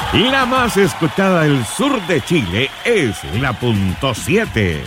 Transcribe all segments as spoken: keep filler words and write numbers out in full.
La más escuchada del sur de Chile es la punto siete.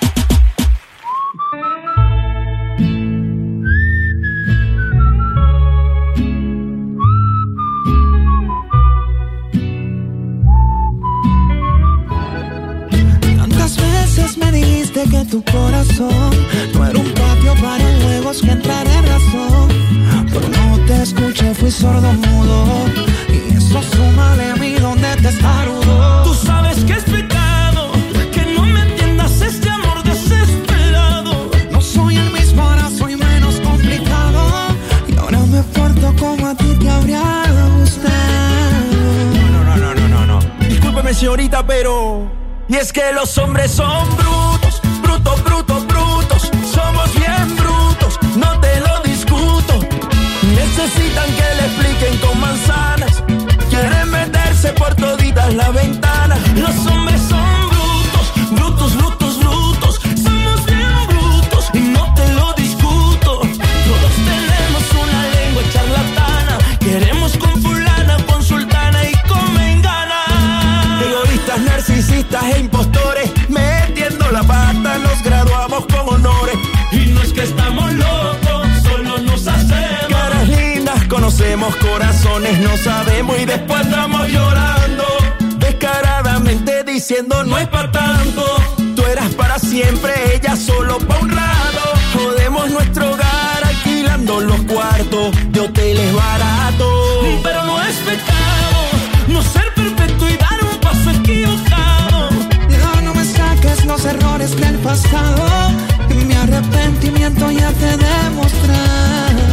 Tantas veces me dijiste que tu corazón no era un patio para juegos que entrar en razón, pero no te escuché, fui sordo mudo. Y eso súmale a mí donde te saludo. Tú sabes que es pecado que no me entiendas este amor desesperado. No soy el mismo, ahora soy menos complicado. Y ahora me porto como a ti te habría gustado. No, no, no, no, no, no. Discúlpeme, señorita, pero... Y es que los hombres son brutos, brutos, brutos, brutos. Somos bien brutos, no te lo discuto. Necesitan que le expliquen con manzanas. Quieren meterse por toditas las ventanas. Los hombres son brutos, brutos, brutos, brutos. Somos bien brutos y no te lo discuto. Todos tenemos una lengua charlatana. Queremos con fulana, con sultana y con mengana. Egoístas, narcisistas e impostores, metiendo la pata nos graduamos con honores. Y no es que estamos locos, solo nos hacemos caras lindas, conocemos corazones, no sabemos y después andamos llorando descaradamente diciendo no es pa' tanto. Tú eras para siempre, ella solo pa' un rato. Jodemos nuestro hogar alquilando los cuartos de hoteles baratos. Pero no es pecado no ser perfecto y dar un paso equivocado. No, no me saques los errores del pasado. Mi arrepentimiento ya te he demostrado.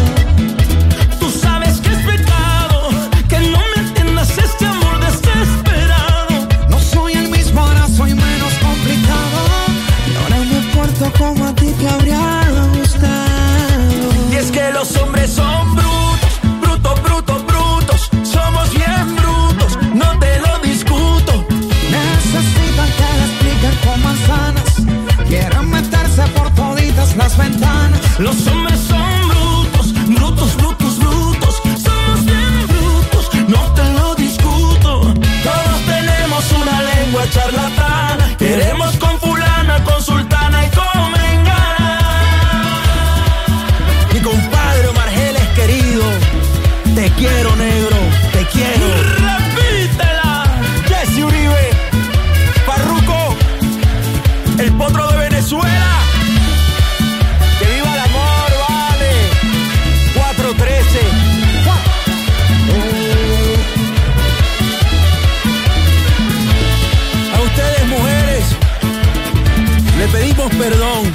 Tú sabes que es pecado que no me entiendas este amor desesperado. No soy el mismo, ahora soy menos complicado. Y ahora me porto como a ti te habría gustado. Y es que los hombres son brutos, brutos, brutos, brutos. Somos bien brutos, no te lo discuto. Necesitan que le expliquen con manzanas. Quieren meterse por toditas las ventanas. Los hombres son brutos, brutos, brutos, brutos. Somos bien brutos, no te lo discuto. Todos tenemos una lengua charlatana. Queremos con fulana, con sultana y con mengana. Mi compadre Omar Geles querido, te quiero, negro, te quiero. Repítela. Jesse Uribe, Farruko, el potro de Venezuela. Que viva el amor, vale. cuatro trece. A ustedes, mujeres, le pedimos perdón.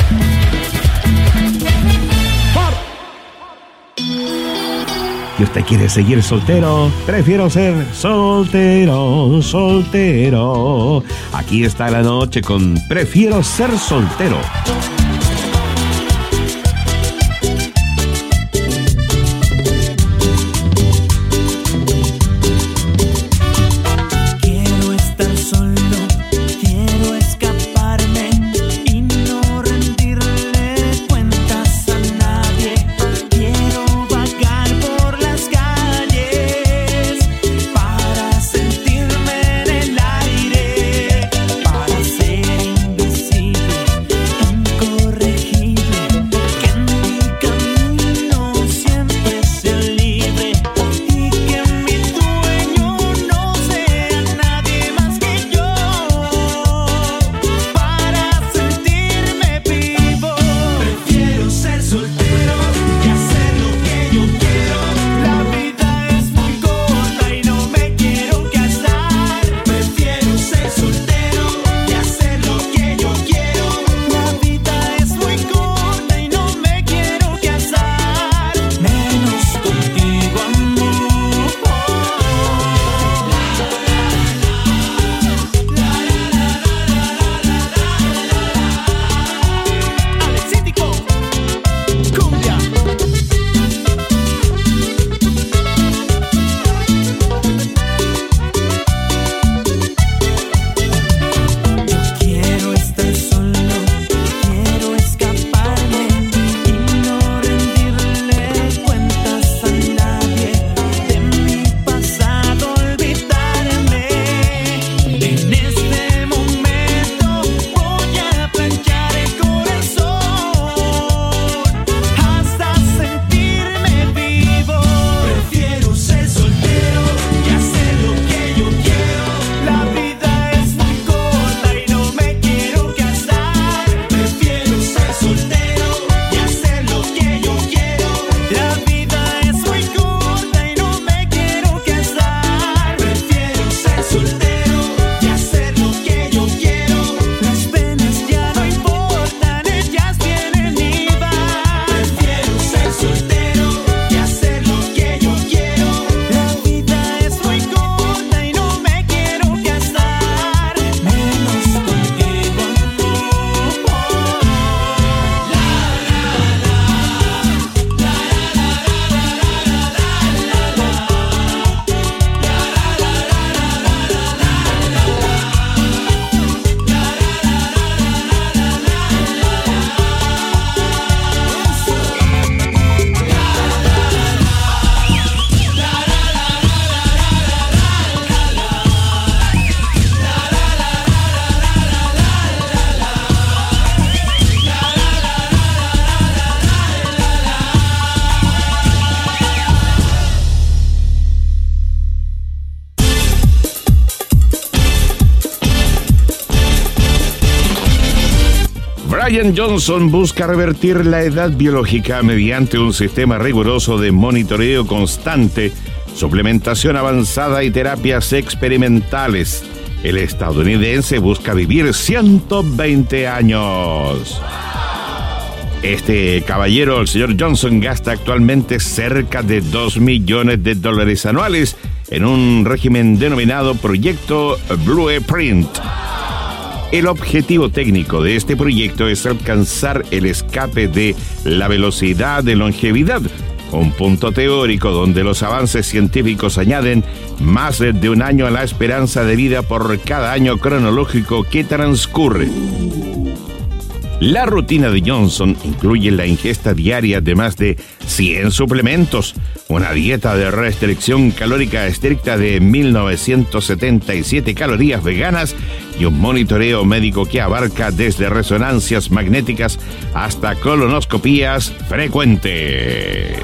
Si usted quiere seguir soltero, prefiero ser soltero, soltero. Aquí está la noche con Prefiero ser soltero. Quiero estar solo, quiero escaparme y no rendirle cuentas a nadie. Quiero vagar por las calles para sentirme en el aire, para ser invisible, Bryan Johnson busca revertir la edad biológica mediante un sistema riguroso de monitoreo constante, suplementación avanzada y terapias experimentales. El estadounidense busca vivir ciento veinte años. Este caballero, el señor Johnson, gasta actualmente cerca de dos millones de dólares anuales en un régimen denominado Proyecto Blueprint. El objetivo técnico de este proyecto es alcanzar el escape de la velocidad de longevidad, un punto teórico donde los avances científicos añaden más de un año a la esperanza de vida por cada año cronológico que transcurre. La rutina de Johnson incluye la ingesta diaria de más de cien suplementos, una dieta de restricción calórica estricta de mil novecientos setenta y siete calorías veganas y un monitoreo médico que abarca desde resonancias magnéticas hasta colonoscopías frecuentes.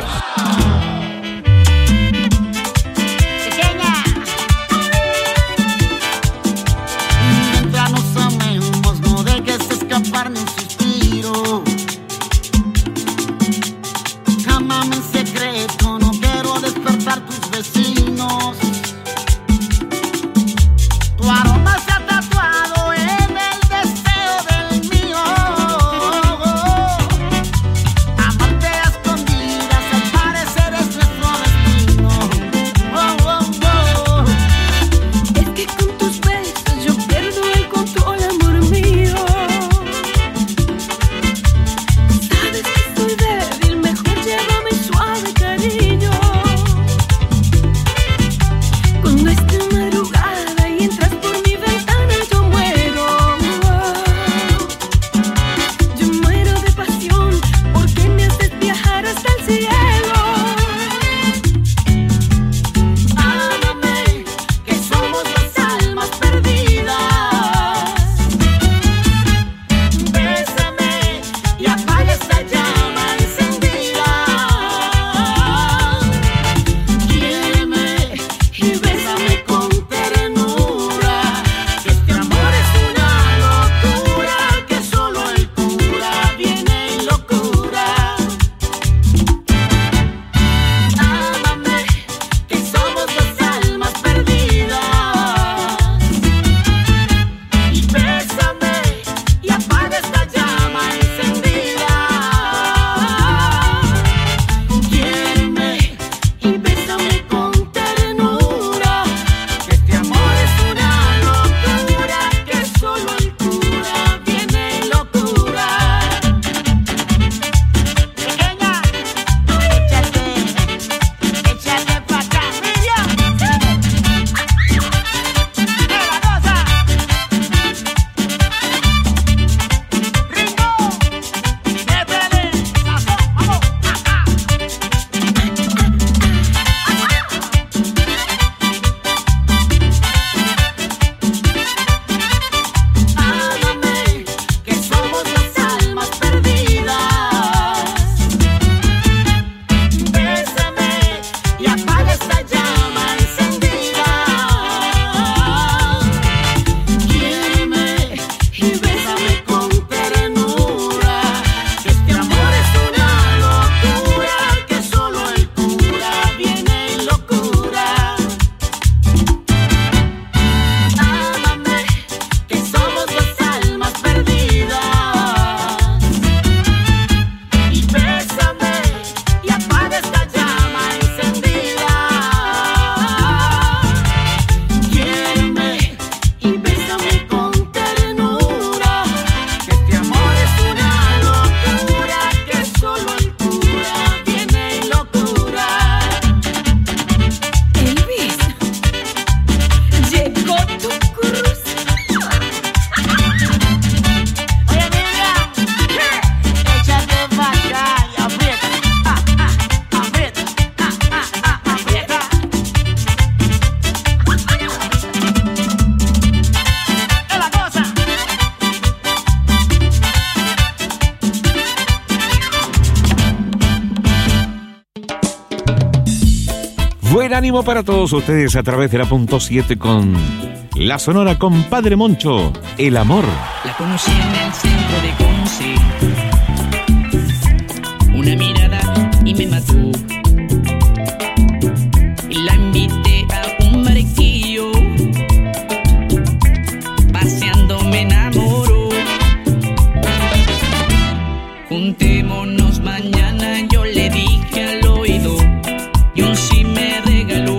Buen ánimo para todos ustedes a través de la punto siete con La Sonora con Padre Moncho, El Amor. La conocí en el centro pude conseguir. Una mirada y me mató. Y la invité a un barquillo. Paseando me enamoró. Juntémonos mañana, yo le dije al oído. Y un sí me regaló.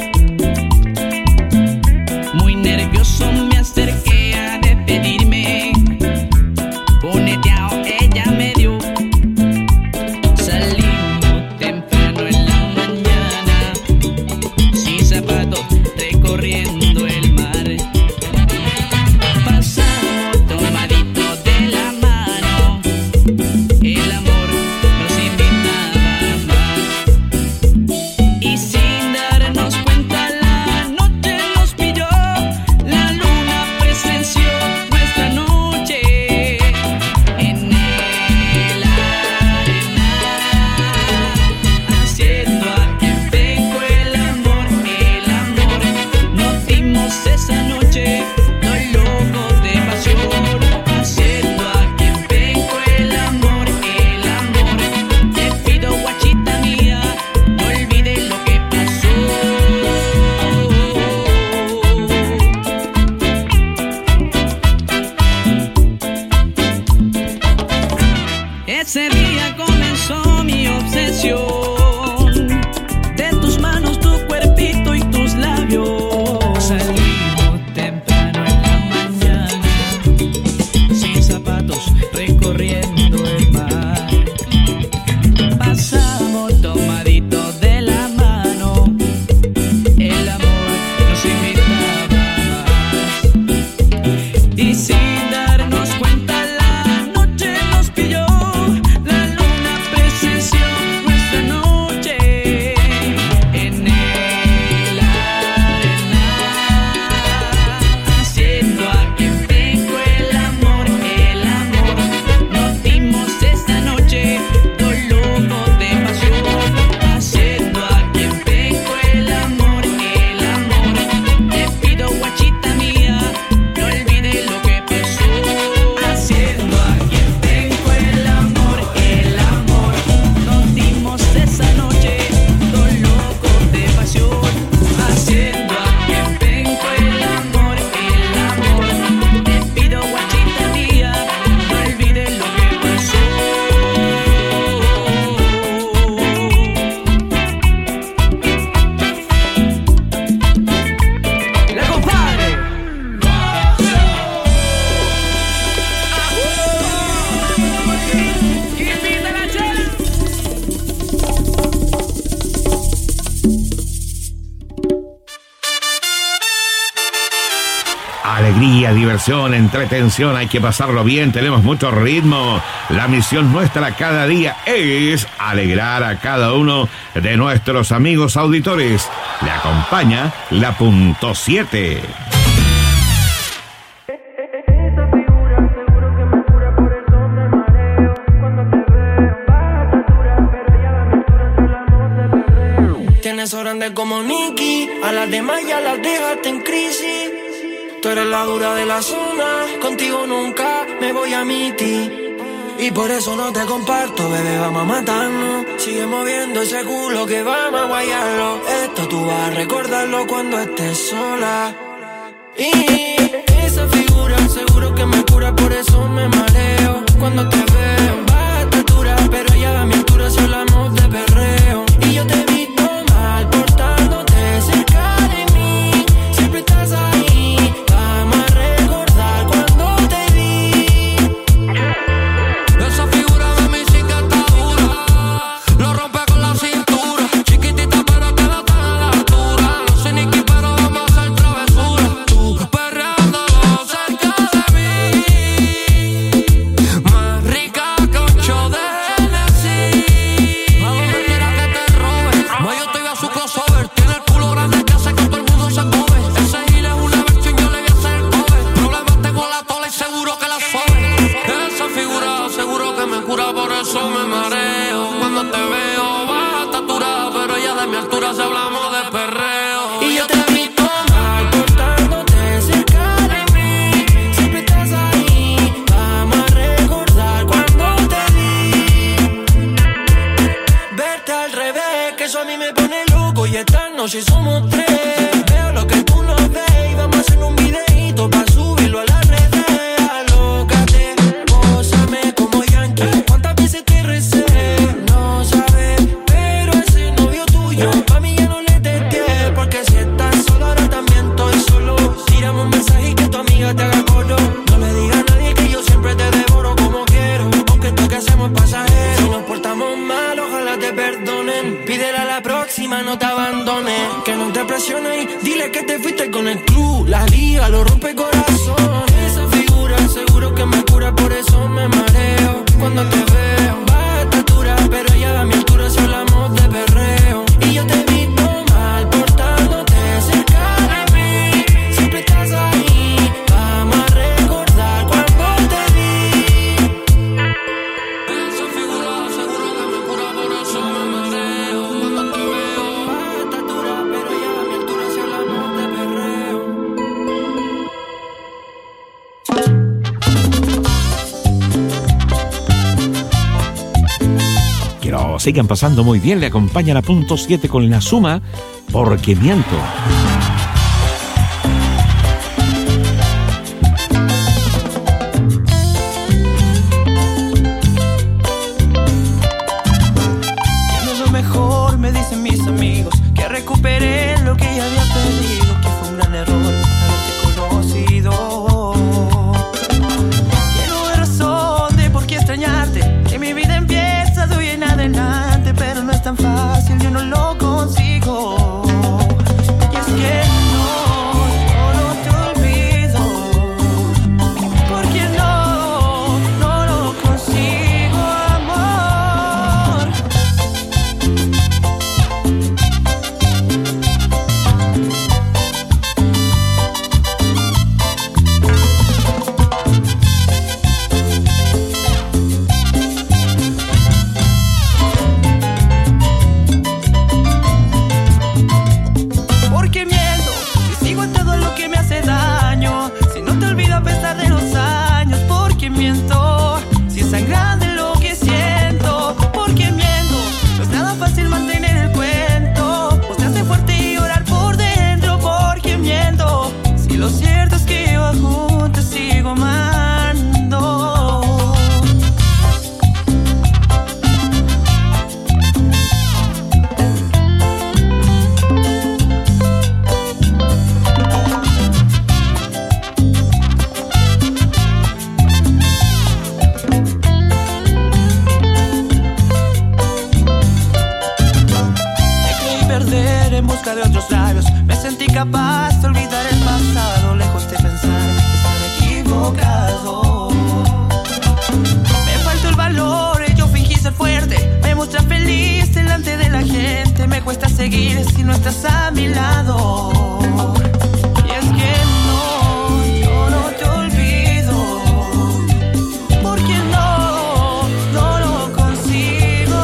Muy nervioso me acerqué a despedirme. Boneteado ella me dio. Salimos temprano en la mañana, sin zapatos recorriendo el mar. Pasamos tomaditos de la mano. El amor nos invitaba más. Y sin darnos cuenta la noche nos pilló. La luna presenció nuestra noche en el arena, haciendo a que vengo el amor, el amor. Nos dimos esa noche, dos locos de pasión, haciendo a que vengo el amor, el amor. Te pido, guachita mía, no olvides lo que pasó. Ese día comenzó mi obsesión, de tus manos, tu cuerpito y tus labios. Salimos temprano en la mañana, sin zapatos recorriendo el mar. Pasamos tomaditos de la mano, el amor nos invitaba más. Y sin darnos cuenta la noche nos pilló. La luna presenció nuestra noche en el arena, haciendo a que vengo el amor, el amor. Nos dimos esta noche, dos locos de pasión, haciendo a que vengo el amor, el amor. Te pido, guachita mía, no olvides lo que pasó. Haciendo a que vengo el amor, el amor. Nos dimos esa noche, dos locos de pasión, haciendo a que vengo el amor, el amor. Te pido, guachita mía, no olvides lo que pasó. La compadre. Invita la chela. Alegría, diversión, entretención, hay que pasarlo bien, tenemos mucho ritmo. La misión nuestra cada día es alegrar a cada uno de nuestros amigos auditores. Le acompaña la punto siete. Esa figura seguro que me cura, por eso me mareo. Cuando te veo, baja estatura, pero ya a mi altura hablamos de perreo. Tienes ojos grandes como Nicky, a las demás ya las dejaste en crisis. Tú eres la dura de la zona, contigo nunca me voy a mitir. Y por eso no te comparto, bebé, vamos a matarnos. Sigue moviendo ese culo que vamos a guayarlo. Esto tú vas a recordarlo cuando estés sola. Y esa figura seguro que me cura, por eso me mareo. Cuando te veo, baja estatura, pero ya a mi altura si hablamos de perreo. Y yo te he visto mal portándote cerca de mí. Siempre estás ahí, vamos a recordar cuando te vi. Esa figura de mi sí que está dura, lo rompe con la cintura. Chiquitita pero queda tan a la altura. No sé ni qué, pero vamos a hacer travesura. Tú perreando cerca de mí, más rica que ocho de Hennessy. A donde quiera que te robe, la liga, lo rompe corazón. Esa figura seguro que me cura, por eso me mareo cuando te veo. Baja estatura, pero ya a mi altura si hablamos de perreo. Y yo te he visto mal portándote cerca de mí. Siempre estás ahí, vamos a recordar cuando te vi. Esa figura seguro que me cura, por eso me mareo cuando te veo. Baja estatura, pero ya a mi altura si hablamos de perreo. Que lo sigan pasando muy bien. Le acompaña la punto siete con la suma Porque Miento. Tienes lo mejor, me dicen mis amigos, que recuperé lo que ya había perdido, que fue un gran error haberte conocido. Que no hay razón de por qué extrañarte, que mi vida empieza de hoy en adelante, pero no es tan fácil, yo no lo consigo. Y es que no, yo no te olvido, porque no, no lo consigo, amor. Porque miento, si sigo en todo lo que me hace daño, si no te olvido a pesar de los años. Porque miento, si es tan grande lo que siento. Porque miento, no es nada fácil mantener el cuento, mostrarse fuerte y llorar por dentro. Porque miento, si lo cierto es que yo aún te sigo amando. Me creí perder en busca de otros labios, me sentí capaz de olvidar el pasado, lejos de pensar estar equivocado. Me faltó el valor y yo fingí ser fuerte, me mostré feliz delante de la gente. Me cuesta seguir si no estás a mi lado. Y es que no, yo no te olvido, porque no, no lo consigo.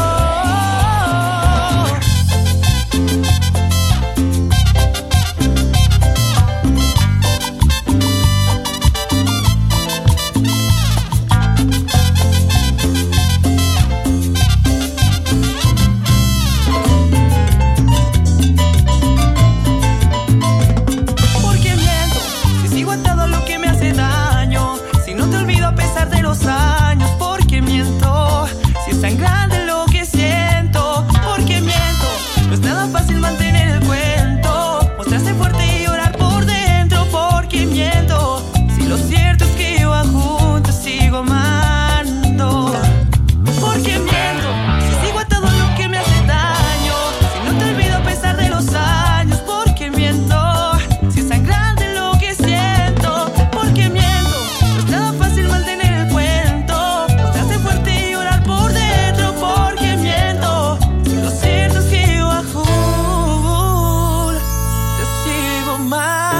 Porque miento, si sigo atado a lo que me hace daño, si no te olvido a pesar de los años. Porque miento, si es tan grande lo que siento. Porque miento, no es nada fácil mantener el cuento, mostrarse fuerte y llorar por dentro. Porque miento, si lo cierto es que yo aún te sigo amando. Porque miento, si sigo atado a lo que me hace daño, si no te olvido a pesar de los años. Porque miento, si es tan grande lo que siento. Porque miento, no es nada fácil mantener el cuento, mostrarse fuerte y llorar por dentro. Porque miento, si lo cierto es que yo aún te sigo amando.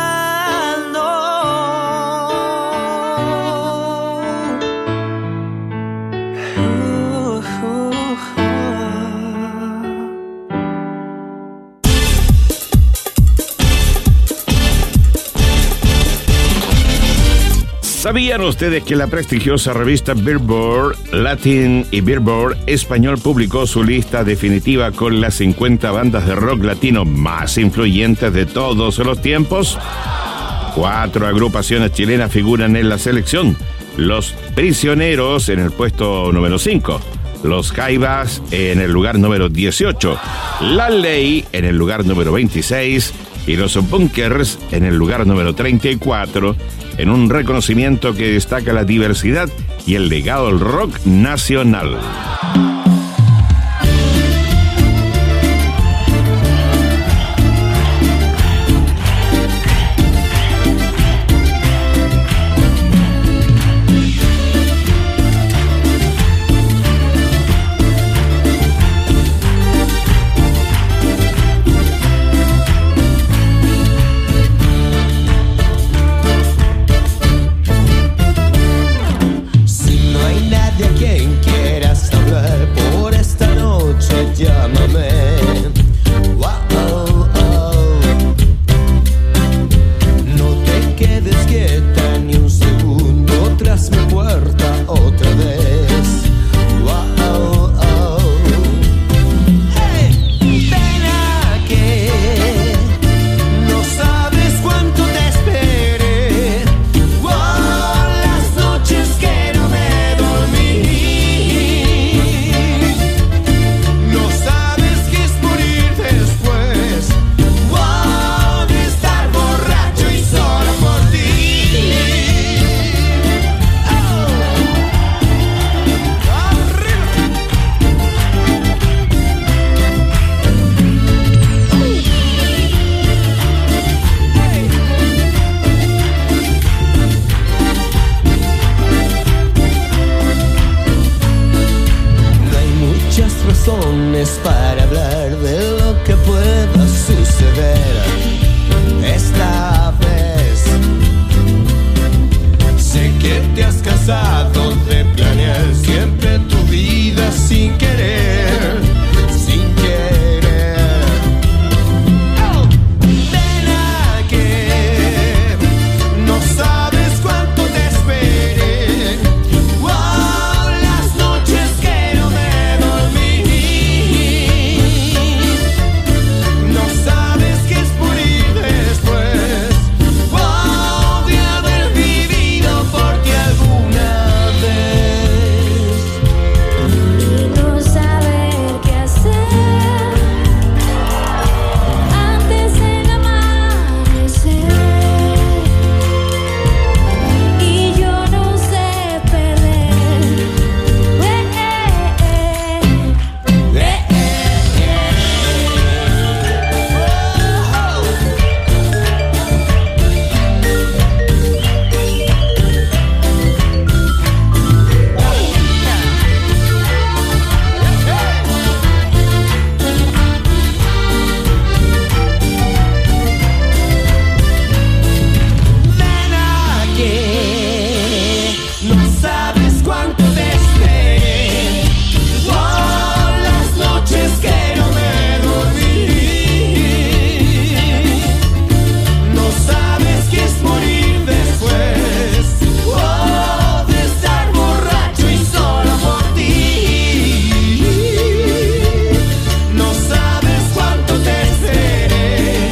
Uh, uh, uh. ¿Sabían ustedes que la prestigiosa revista Billboard Latin y Billboard Español publicó su lista definitiva con las cincuenta bandas de rock latino más influyentes de todos los tiempos? Cuatro agrupaciones chilenas figuran en la selección. Los Prisioneros en el puesto número cinco, Los Jaivas en el lugar número dieciocho, La Ley en el lugar número veintiséis y Los Bunkers en el lugar número treinta y cuatro, en un reconocimiento que destaca la diversidad y el legado del rock nacional. llames para hablar de lo que pueda suceder esta vez. Sé que te has cansado de planear siempre tu vida sin querer, sin querer. Oh, ven aquí, no sabes cuánto te esperé. Wow, las noches que no me dormí. No sabes qué es morir después. Wow, de haber vivido por ti alguna vez. Y no saber qué hacer antes del amanecer. Y yo no sé perder. Eh, eh, Ven aquí, no sabes cuánto te esperé. Wow, las noches que no me dormí. No sabes qué es morir después. Wow, de estar borracho y solo por ti. No sabes cuánto te esperé.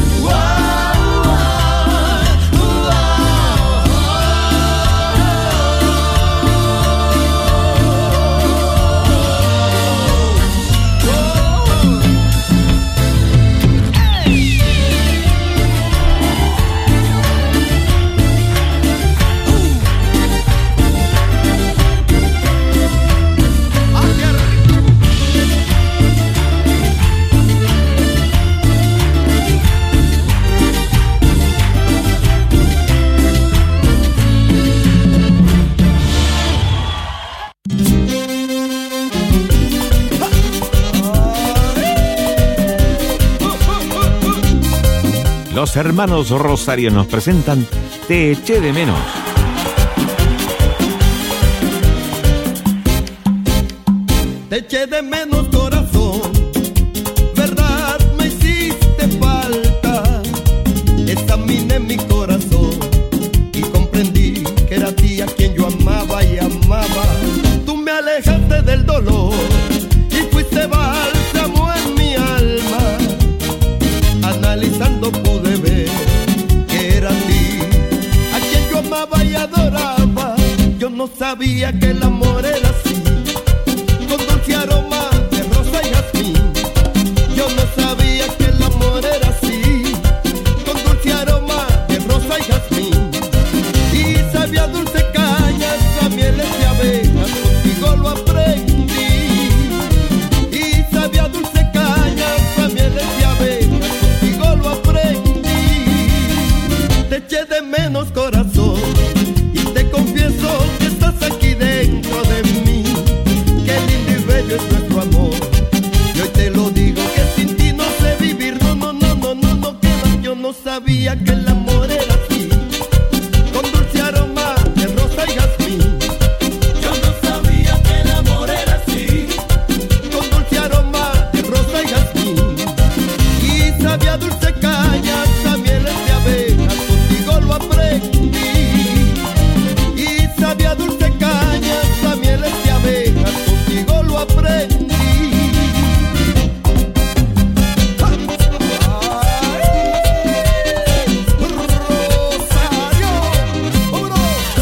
Los hermanos Rosario nos presentan Te eché de menos. Te eché de menos, corazón, verdad me hiciste falta. Examiné mi corazón y comprendí que era a ti a quien yo amaba y amaba. Tú me alejaste del dolor y fuiste bálsamo en mi alma. Analizando pude ver que era a ti a quien yo amaba y adoraba. Yo no sabía que el amor era así, con dulce aroma de rosa y jazmín. Yo no sabía que el amor era así, con dulce aroma de rosa y jazmín. Y sabía dulce cañas, a mieles de abejas, contigo lo aprendí. Y sabía dulce cañas, a mieles de abejas, contigo lo aprendí. Te eché de menos, corazón, y te confieso que estás aquí dentro de mí. Qué lindo y bello es nuestro amor. Y hoy te lo digo que sin ti no sé vivir. No, no, no, no, no, no queda. Yo no sabía que el amor era así, con dulce aroma de rosa y jazmín. Yo no sabía que el amor era así, con dulce aroma de rosa y jazmín. Y sabía dulce cañas, a mieles de abejas, contigo lo aprendí. Y sabía dulce cañas, a mieles de abejas, contigo lo aprendí. Rosario, vámonos.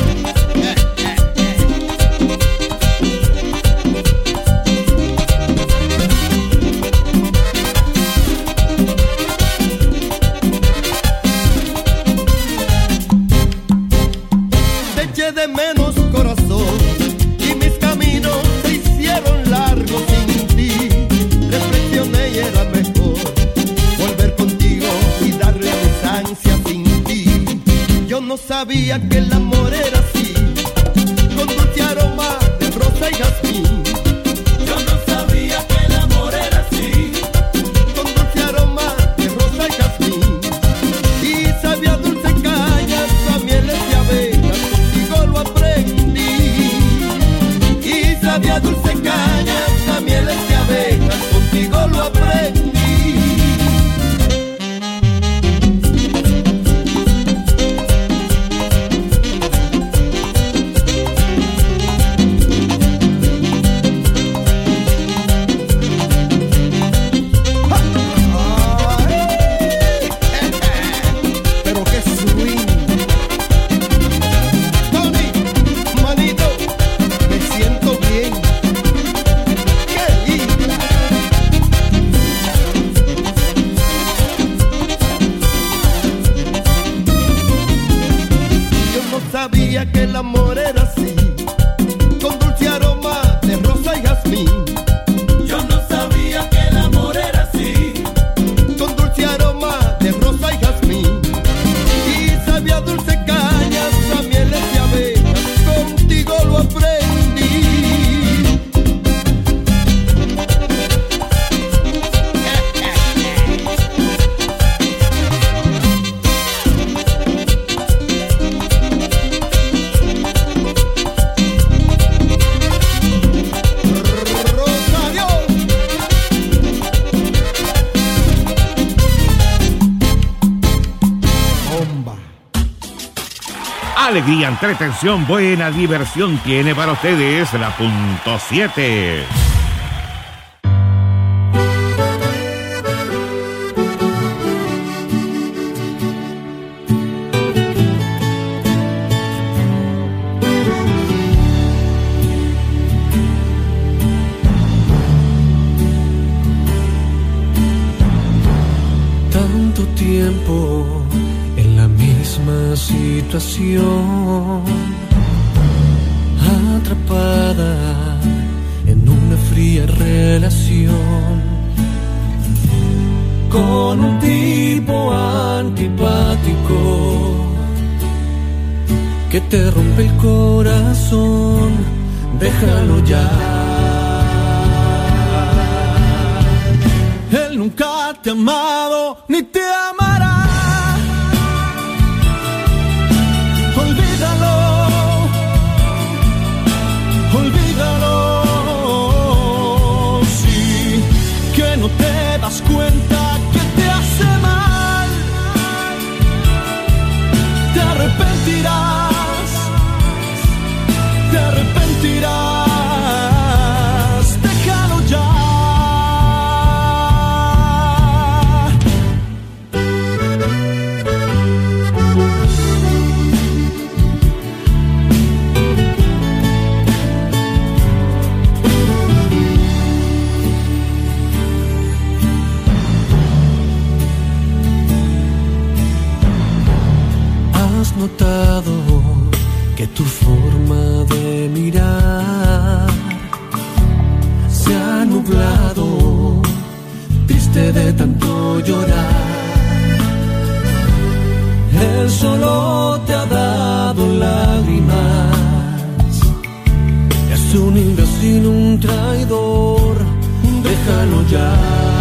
Te eché de menos, corazón, y mis caminos se hicieron largos sin ti. Reflexioné y era mejor volver contigo y darle a mis ansias sin ti. Yo no sabía que el amor era así, con dulce aroma de rosa y jazmín. Yo no sabía que el amor era sabía que el amor era así, con dulce aroma de rosa y jazmín. Yo no sabía que el amor era así, con dulce aroma de rosa y jazmín. Y sabía dulce cañas a mieles y abejas, contigo lo aprendí. Alegría, entretención, buena diversión tiene para ustedes la punto siete. Tanto tiempo en la misma situación, atrapada en una fría relación, con un tipo antipático que te rompe el corazón. Déjalo ya. Él nunca te ha amado ni te amará. Olvídalo, olvídalo. Sí, que no te das cuenta que te hace mal. Te arrepentirás, te arrepentirás. Déjalo ya. ¿Has notado que tu forma de mirar se ha nublado, triste de tanto llorar? Él solo te ha dado lágrimas, es un imbécil, un traidor. Déjalo ya.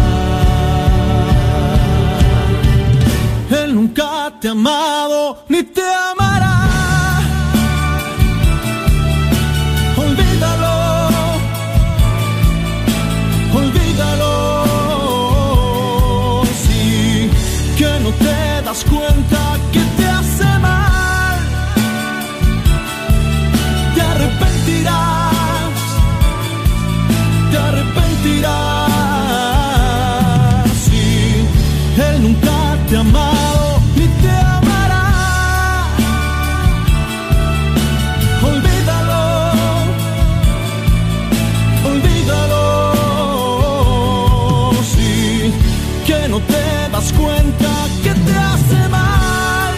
Él nunca te ha amado ni te amará. Olvídalo, olvídalo. Sí, que no te das cuenta que te hace mal. Te arrepentirás, te arrepentirás. Sí, él nunca te ha amado ni te amará. Olvídalo, olvídalo. Sí, que no te das cuenta que te hace mal.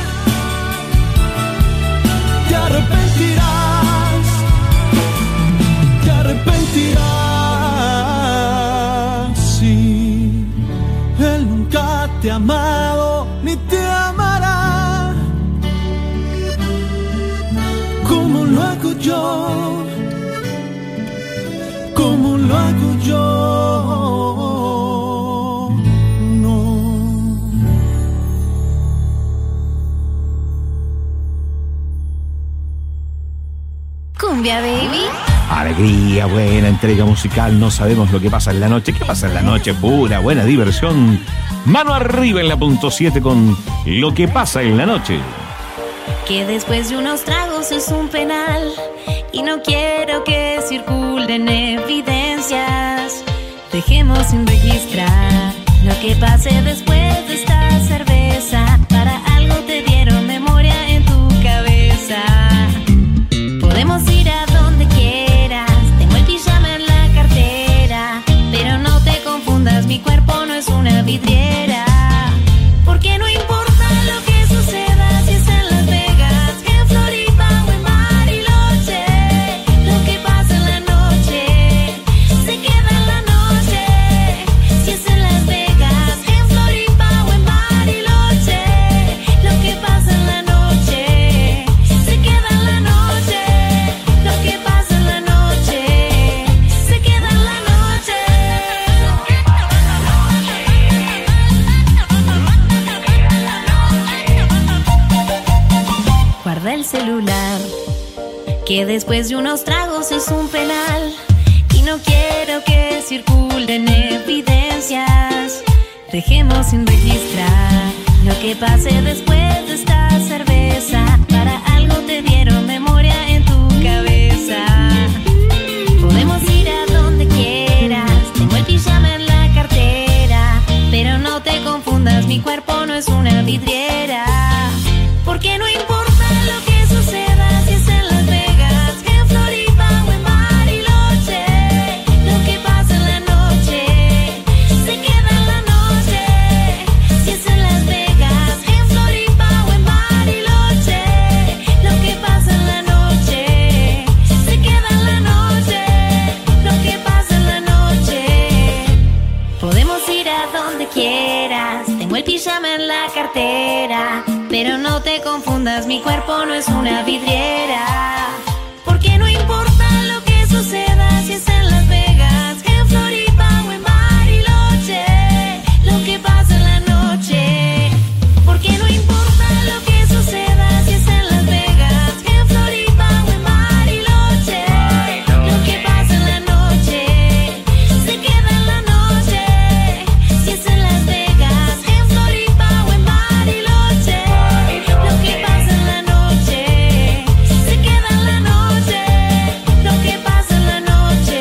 Te arrepentirás, te arrepentirás. Sí, él nunca te ha amado ni te amará como lo hago yo, como lo hago yo. No. Cumbia Baby. Alegría, buena entrega musical, no sabemos lo que pasa en la noche. ¿Qué pasa en la noche? Pura, buena diversión. Mano arriba en la punto siete con lo que pasa en la noche. Que después de unos tragos es un penal y no quiero que circulen evidencias. Dejemos sin registrar lo que pase después de esta cerveza. Para algo te dieron memoria en tu cabeza. Podemos ir a donde quieras, tengo el pijama en la cartera, pero no te confundas, mi cuerpo no es una vidriera. Porque no importa lo que suceda, si es en Las Vegas, en Florida guarda el celular, que después de unos tragos es un penal. Y no quiero que circulen evidencias. Dejemos sin registrar lo que pase después de esta cerveza. Para algo te dieron memoria en tu cabeza. Podemos ir a donde quieras, tengo el pijama en la cartera. Pero no te confundas, mi cuerpo no es una vidriera. Porque no importa lo que suceda, si es en Las Vegas, en Florida o en Bariloche. Lo que pasa en la noche, se queda en la noche. Si es en Las Vegas, en Florida o en Bariloche. Lo que pasa en la noche, se queda en la noche. Lo que pasa en la noche. Podemos ir a donde quieras, tengo el pijama en la cartera. Pero no te confundas, mi cuerpo no es una vidriera. Porque no importa lo que suceda, si es en Las Vegas, en Florida o en Bariloche. Lo que pasa en la noche. Porque no importa lo que suceda, si es en Las Vegas, en Florida o en Bariloche. Lo que pasa en la noche, se queda en la noche. Si es en Las Vegas, en Florida o en Bariloche. Lo que pasa en la noche, se queda en la noche. Lo que pasa en la noche.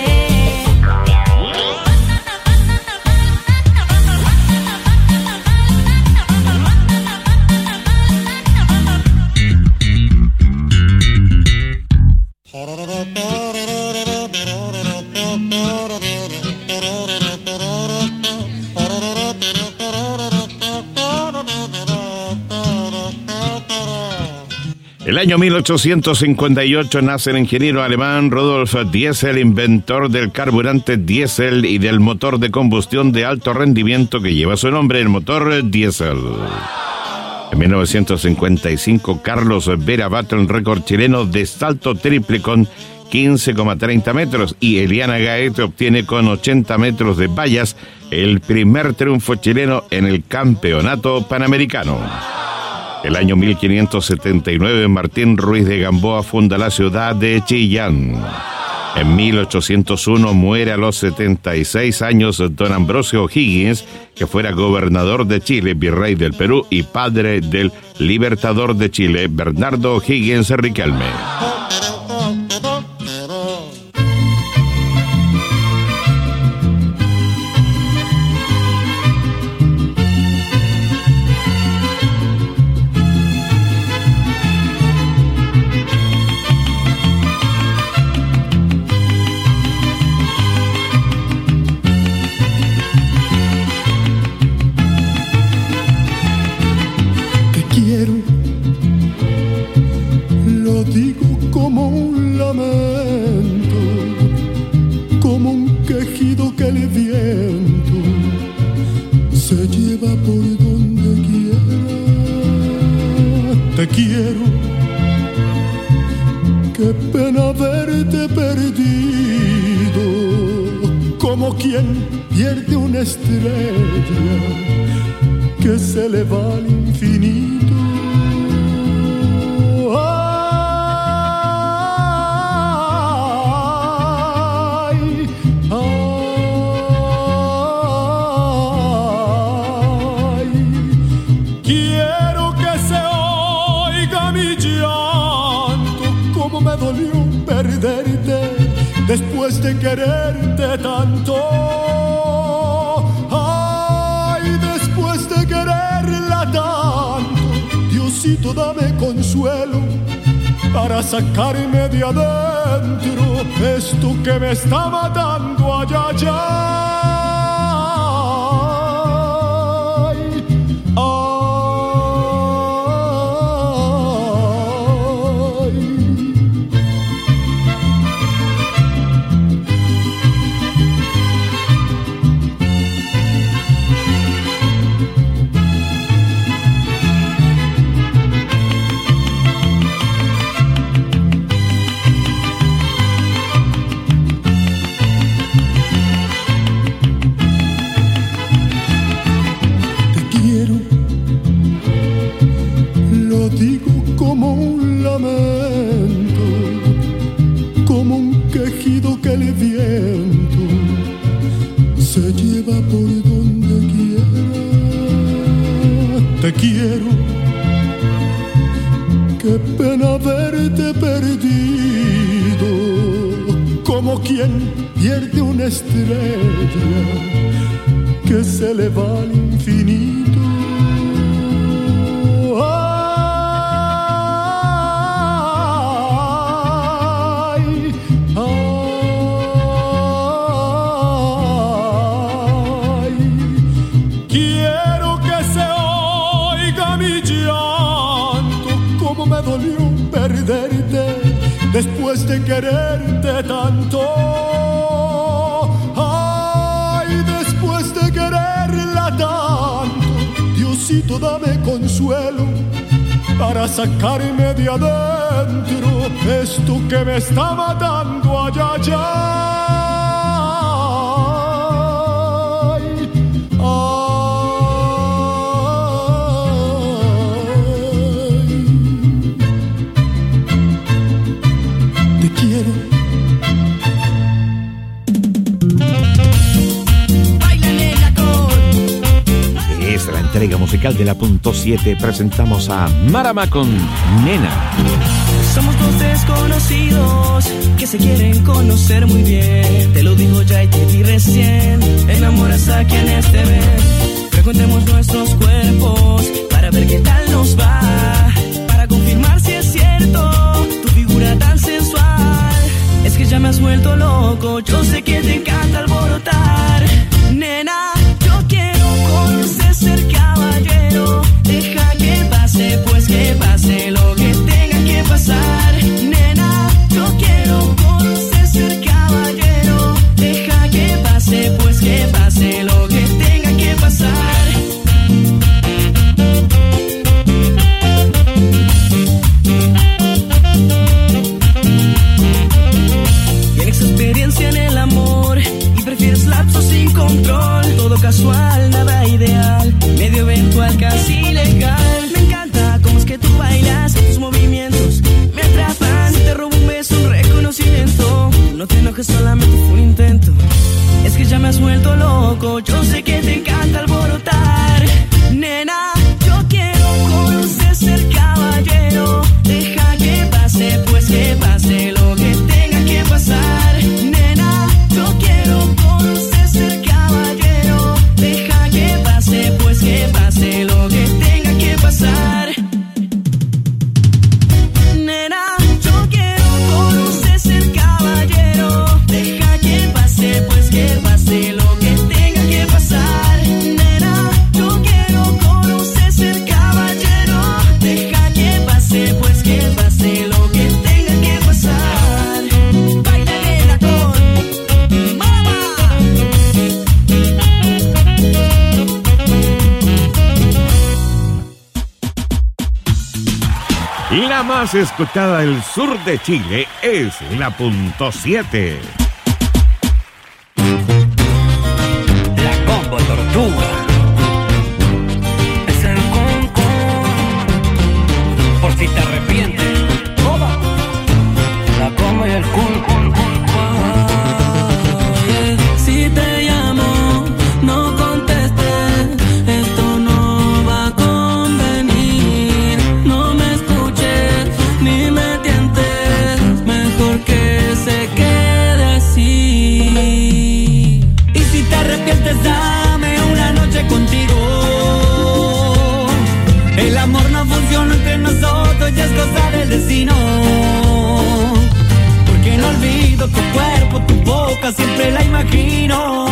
El año mil ochocientos cincuenta y ocho nace el ingeniero alemán Rudolf Diesel, inventor del carburante diésel y del motor de combustión de alto rendimiento que lleva su nombre, el motor diésel. En mil novecientos cincuenta y cinco, Carlos Vera bate el récord chileno de salto triple con quince coma treinta metros y Eliana Gaete obtiene con ochenta metros de vallas el primer triunfo chileno en el campeonato panamericano. El año mil quinientos setenta y nueve, Martín Ruiz de Gamboa funda la ciudad de Chillán. En mil ochocientos uno muere a los setenta y seis años don Ambrosio O'Higgins, que fuera gobernador de Chile, virrey del Perú y padre del libertador de Chile, Bernardo O'Higgins Riquelme. Después de quererte tanto, ay, después de quererla tanto, Diosito dame consuelo para sacarme de adentro esto que me está matando allá, allá. el viento se lleva por donde quiera. Te quiero, qué pena verte perdido, como quien pierde una estrella que se le va al infinito. Después de quererte tanto, ay, después de quererla tanto, Diosito dame consuelo para sacarme de adentro esto que me está matando allá, allá. La entrega musical de la punto siete, presentamos a Marama con Nena. Somos dos desconocidos que se quieren conocer muy bien. Te lo digo ya y te vi recién. Enamoras a quienes te ven. Frecuentemos nuestros cuerpos para ver qué tal nos va, para confirmar si es cierto tu figura tan sensual. Es que ya me has vuelto loco, yo sé que te encanta alborotar. Nena, yo quiero conocer ser caballero. Deja que pase, pues que pase lo que tenga que pasar. Nena, yo quiero conocer ser caballero. Deja que pase, pues que pase lo que tenga que pasar. Tienes experiencia en el amor y prefieres lapsos sin control. Todo casual, nada ideal, medio eventual, casi legal. Me encanta cómo es que tú bailas, tus movimientos me atrapan. Te robo un beso, un reconocimiento. No te enojes, solamente fue un intento. Es que ya me has vuelto loco, yo sé que te encanta alborotar. Nena, yo quiero conocer ser caballero. Deja que pase, pues que pase lo que tenga que pasar. Nena, yo quiero conocer ser caballero. Deja que pase, pues que pase lo que tenga que pasar. Nena, yo quiero conocer ser caballero. Deja que pase, pues que pase lo que tenga que pasar. Nena, yo quiero conocer ser caballero. Deja que pase, pues que pase lo que tenga que pasar. Baila nena con Mama. La más escuchada del sur de Chile es la punto siete. La combo tortuga. Es el concón. Por si te arrepientes. La combo y el cun, cun, cun, cun. Si te llamo, no contestes, esto no va a convenir. No me escuches ni me tientes, mejor que se quede así. Y si te arrepientes, dame una noche contigo. El amor no funciona entre nosotros, ya es cosa del destino. Porque no olvido tu cuerpo, tu boca, siempre la imagino.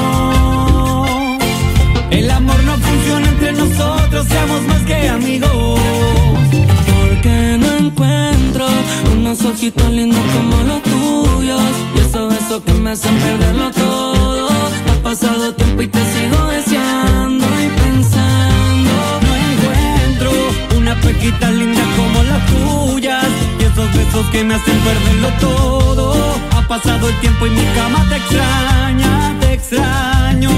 El amor no funciona entre nosotros, seamos más que amigos. Porque no encuentro unos ojitos lindos como los tuyos, y esos besos que me hacen perderlo todo. Ha pasado tiempo y te sigo deseando y pensando. No encuentro una pequita linda como las tuyas, y esos besos que me hacen perderlo todo. Ha pasado el tiempo y mi cama te extraña, te extraño.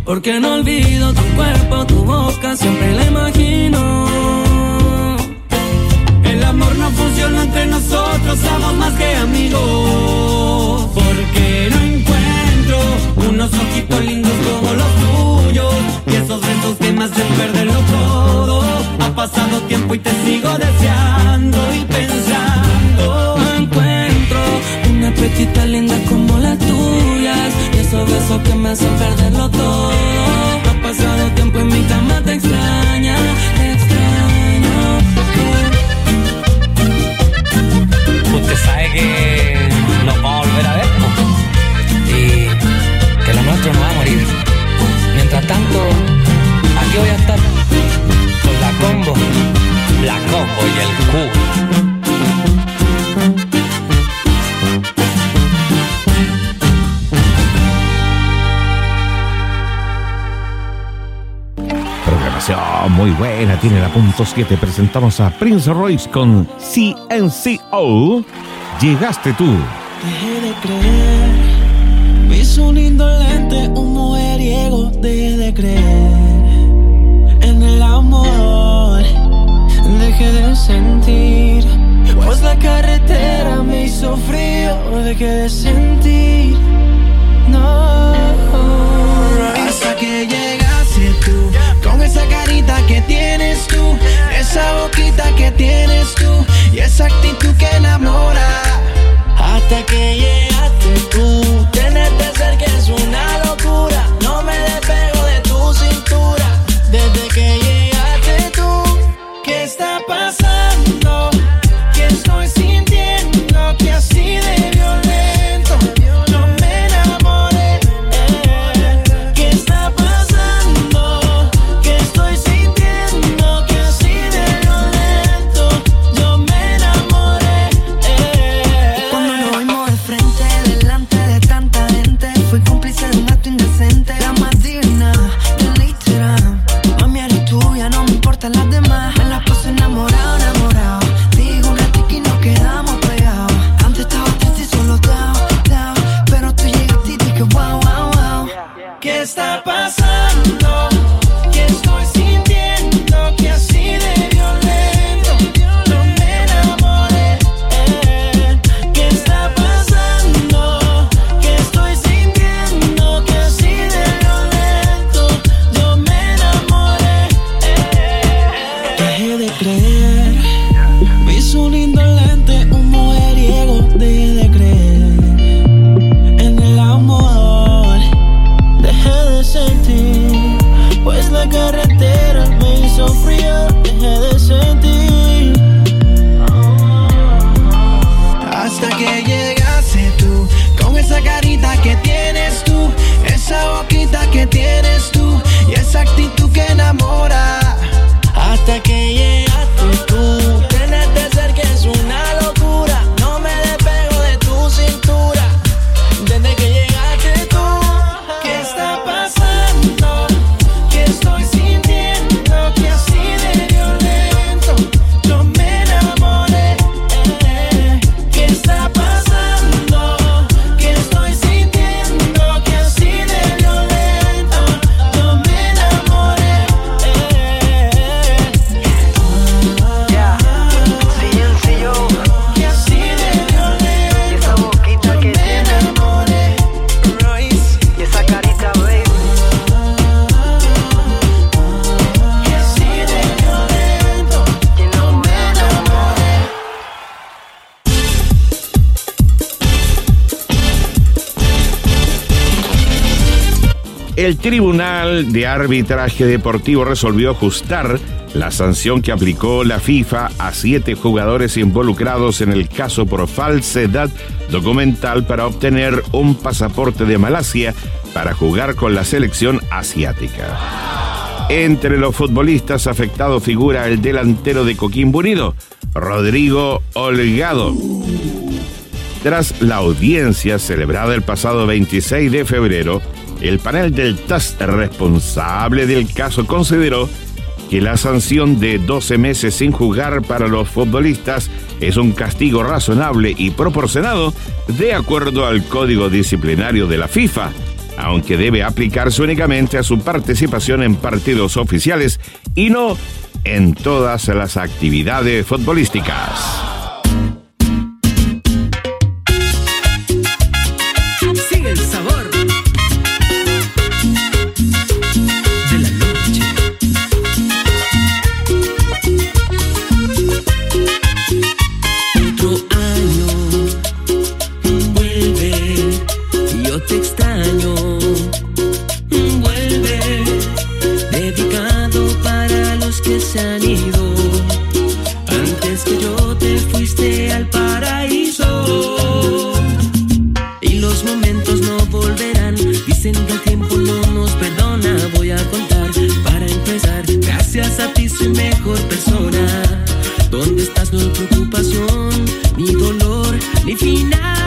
Porque no olvido tu cuerpo, tu boca, siempre la imagino. El amor no funciona entre nosotros, somos más que amigos. Porque no encuentro unos ojitos lindos como los tuyos, y esos besos que me hacen perderlo todo. Ha pasado tiempo y te sigo deseando y pensando. No encuentro una pechita linda como las tuyas, y esos besos que me hacen perderlo todo. Ha pasado tiempo y mi cama te extraña, te extraño. Usted sabe que nos vamos a volver a ver, ¿no? Y que lo nuestro no va a morir. Mientras tanto, aquí voy a estar con la combo, la combo y el Q. Programación muy buena, tiene la punto siete. Presentamos a Prince Royce con C N C O. Llegaste tú. Dejé de creer, vi un indolente, un mujeriego. Dejé de creer en el amor, dejé de sentir, pues la carretera me hizo frío. Dejé de sentir, no, hasta que llegaste tú, con esa carita que tienes tú, esa boquita que tienes tú, y esa actitud que enamora. Hasta que llegaste tú, tenerte cerca es una locura. No me despego de tu cintura. Desde que llegaste tú, ¿qué está pasando? ¿Qué estoy sintiendo? Que así de violento yo me enamoré. ¿Qué está pasando? ¿Qué estoy sintiendo? Que así de violento yo me enamoré. Y cuando nos vimos de frente, delante de tanta gente, fui cómplice de un acto indecente. La más divina del Instagram, mami eres tuya, no me importan las demás. Me la paso enamorado, enamorado. Digo un ratito y nos quedamos pegados. Antes estaba triste y solo down, down, pero tú llegaste y dije wow, wow, wow. ¿Qué está pasando? ¿Qué estoy sintiendo? Que así de violento yo me enamoré. ¿Qué está pasando? ¿Qué estoy sintiendo? Que así de violento yo me enamoré. Dejé de creer, vi un indolente, un mujeriego. Dejé de creer en el amor, dejé de sentir, pues la carretera me hizo frío. Dejé de sentir, hasta que llegaste tú, con esa carita que tienes tú, esa boquita que tienes tú, y esa actitud que enamora. Hasta que llegaste tú, tenerte cerca es una locura. No me despego de tu cintura. Desde que llegaste tú, ¿qué está pasando? ¿Qué estoy sintiendo? Que así de violento yo me enamoré. ¿Qué está pasando? ¿Qué estoy sintiendo? Que así de violento yo me enamoré. Ya, sí, en sí yo. Que así de violento Y esa boquita yo que me tiene, enamoré. Royce, y esa carita, baby. que así de violento yo me enamoré. El Tribunal de Arbitraje Deportivo resolvió ajustar la sanción que aplicó la FIFA a siete jugadores involucrados en el caso por falsedad documental para obtener un pasaporte de Malasia para jugar con la selección asiática. Entre los futbolistas afectados figura el delantero de Coquimbo Unido, Rodrigo Holgado. Tras la audiencia celebrada el pasado veintiséis de febrero, el panel del T A S responsable del caso consideró que la sanción de doce meses sin jugar para los futbolistas es un castigo razonable y proporcionado de acuerdo al Código Disciplinario de la FIFA, aunque debe aplicarse únicamente a su participación en partidos oficiales y no en todas las actividades futbolísticas. Sigue el sabor de la noche. Otro año vuelve, yo te extraño. Vuelve, dedicado para los que se han ido. Antes que yo te fuiste al paraíso. Y los momentos no volverán. Dicen que el tiempo no nos perdona. Voy a contar para empezar. Gracias a ti soy mejor persona. ¿Dónde estás? No hay preocupación, ni dolor, ni final.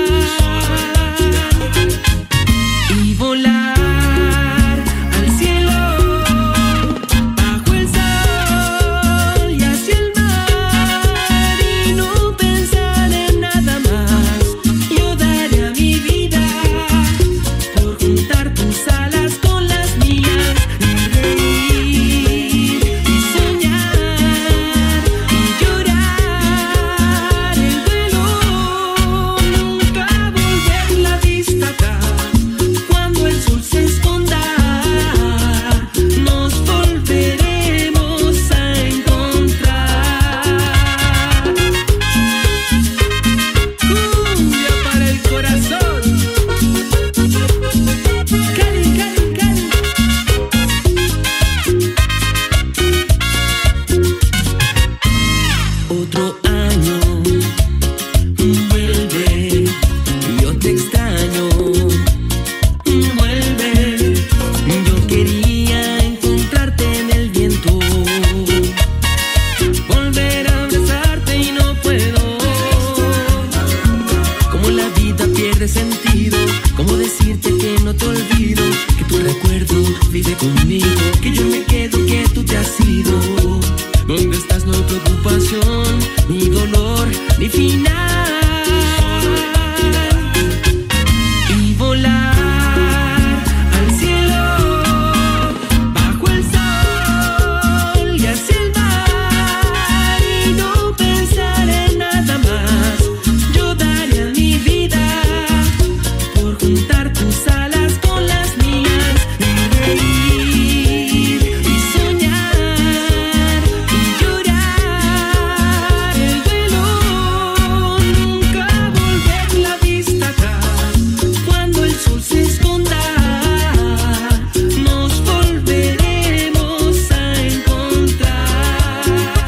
Y volar al cielo, bajo el sol y hacia el mar. Y no pensar en nada más. Yo daría mi vida por juntar tus alas con las mías. Y reír y soñar y llorar el duelo. Nunca volver la vista atrás. Cuando el sol se esconda, nos volveremos a encontrar. Cumbia para el corazón. Cali, Cali, Cali. Otro año vuelve, yo te extraño. Vuelve, yo quería encontrarte en el viento. Volver a abrazarte y no puedo. Como la vida pierde sentido. Como decirte que no te olvido. Que tu recuerdo vive conmigo. Que yo me quedo, que tú te has ido. ¿Dónde estás? No hay preocupación, ni dolor, ni final. Y volar al cielo, bajo el sol y hacia el mar. Y no pensar en nada más. Yo daría mi vida por juntar tus alas con las mías. Y reír y soñar y llorar el duelo. Nunca volver la vista atrás. Cuando el sol se esconda, nos volveremos a encontrar.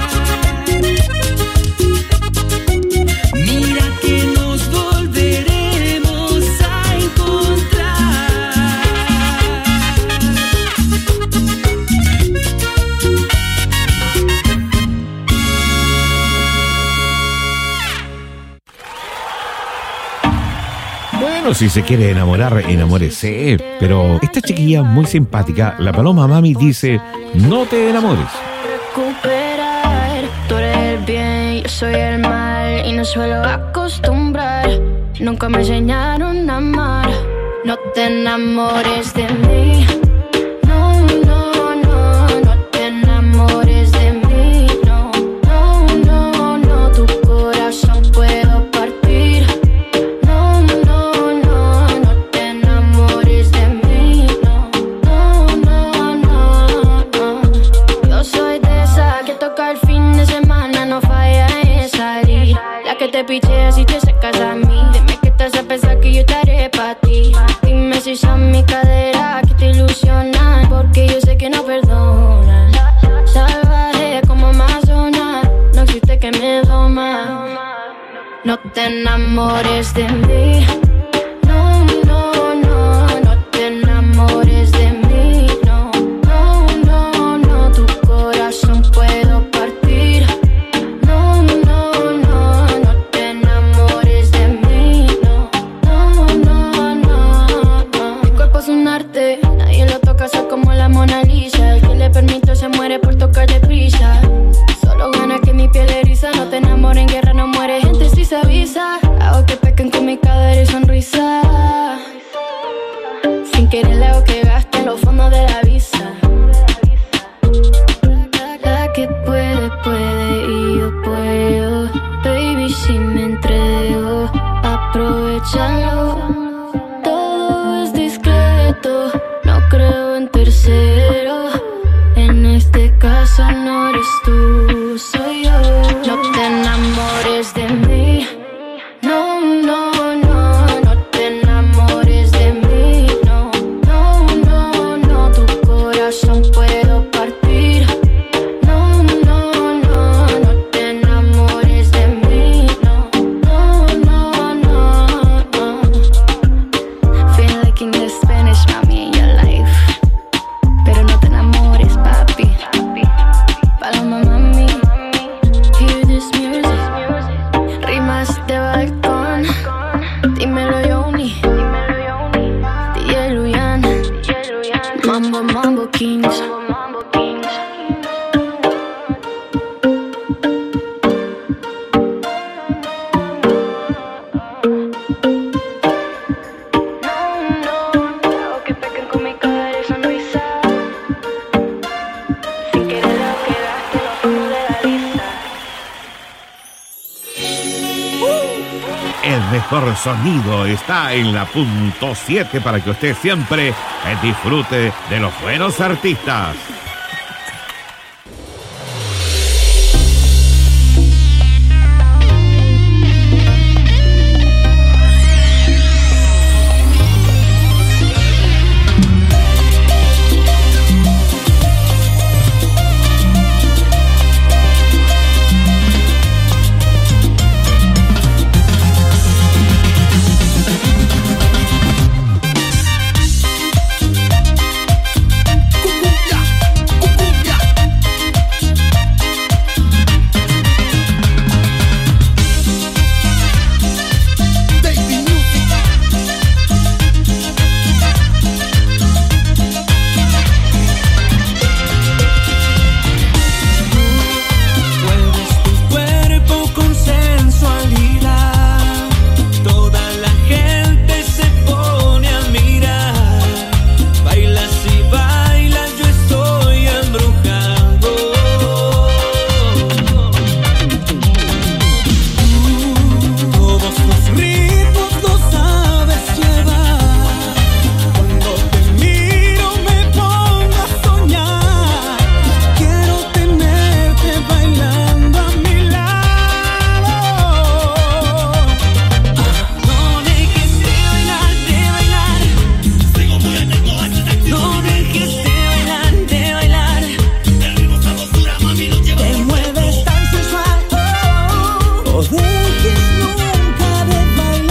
Mira que nos volveremos a encontrar. Bueno, si se quiere enamorar, enamórese. Pero esta chiquilla muy simpática, la Paloma Mami, dice: no te enamores. Recuperar, tú eres el bien, yo soy el mal y no suelo acostumbrar. Nunca me enseñaron a amar. No te enamores de mí. No, no, no, no te enamores de mí. No, no, no, no, tu corazón puedo partir. No, no, no, no te enamores de mí. No, no, no, no, no. Yo soy de esa que toca el fin de semana, no falla en salir. La que te pichea si te secas a mí. Dime que te hace pensar que yo estaré pa' ti. Dime si son mi cadera que te ilusionan, porque yo sé que no perdonan. Salvaje como Amazonas, no existe que me doma. No te enamores de mí. No, no, no, no te enamores de mí. No, no, no, no, tu corazón puedo partir. No, no, no, no te enamores de mí. No, no, no, no, no. Mi cuerpo es un arte, nadie lo toca, soy como la Mona Lisa. El que le permito se muere por tocar deprisa. Solo gana que mi piel eriza. No te enamores, en guerra no muere gente si se avisa. Hago que pequen con mi cadera y sonrisa. quieres le hago que gaste en los fondos de la visa. La que puede, puede y yo puedo. Baby, si me entrego, aprovechalo. Todo es discreto, no creo en tercero. En este caso no eres tú, soy yo. No te enamores de mí. No, no, no, no te enamores de mí. No, no, no, no, tu corazón puedo partir. No, no, no, no te enamores de mí. No, no, no, no, no. Feel like in the Spanish, mami, in your life. Pero no te enamores, papi. Paloma, mami, hear this music. Rimas de balcón, dímelo Yoni, D J Luyan, Mambo Mambo Kings. El mejor sonido está en la punto siete para que usted siempre disfrute de los buenos artistas.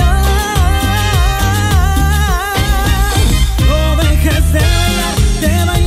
De bailar,